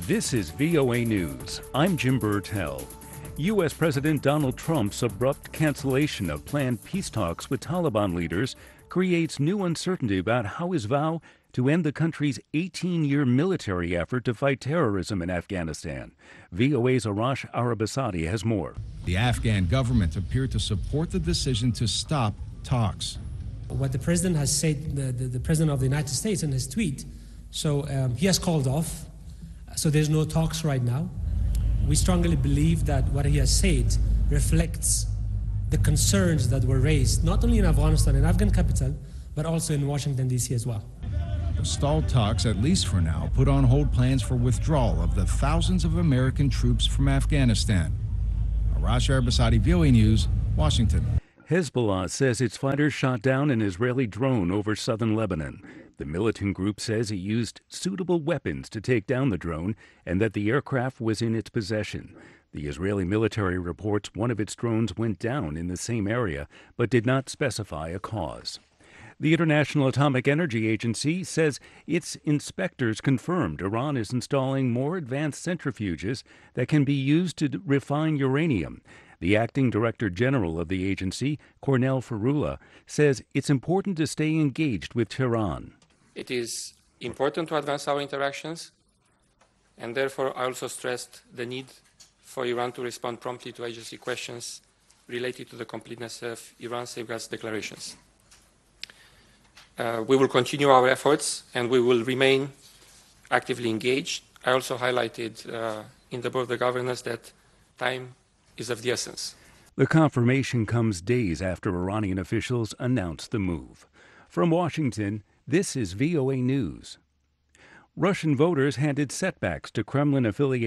This is VOA News. I'm Jim Burtell. U.S. President Donald Trump's abrupt cancellation of planned peace talks with Taliban leaders creates new uncertainty about how his vow to end the country's 18-year military effort to fight terrorism in Afghanistan. VOA's Arash Arabasadi has more. The Afghan government appeared to support the decision to stop talks. What the president has said, the president of the United States in his tweet, he has called off. So there's no talks right now. We strongly believe that what he has said reflects the concerns that were raised, not only in Afghanistan and Afghan capital, but also in Washington, D.C. as well. The stalled talks, at least for now, put on hold plans for withdrawal of the thousands of American troops from Afghanistan. Arash Arabasadi, VOA News, Washington. Hezbollah says its fighters shot down an Israeli drone over southern Lebanon. The militant group says it used suitable weapons to take down the drone and that the aircraft was in its possession. The Israeli military reports one of its drones went down in the same area, but did not specify a cause. The International Atomic Energy Agency says its inspectors confirmed Iran is installing more advanced centrifuges that can be used to refine uranium. The acting director general of the agency, Cornel Ferrula, says it's important to stay engaged with Tehran. It is important to advance our interactions, and therefore I also stressed the need for Iran to respond promptly to agency questions related to the completeness of Iran safeguards declarations. We will continue our efforts and we will remain actively engaged. I also highlighted in the Board of Governors that time is of the essence. The confirmation comes days after Iranian officials announced the move. From Washington, this is VOA News. Russian voters handed setbacks to Kremlin-affiliated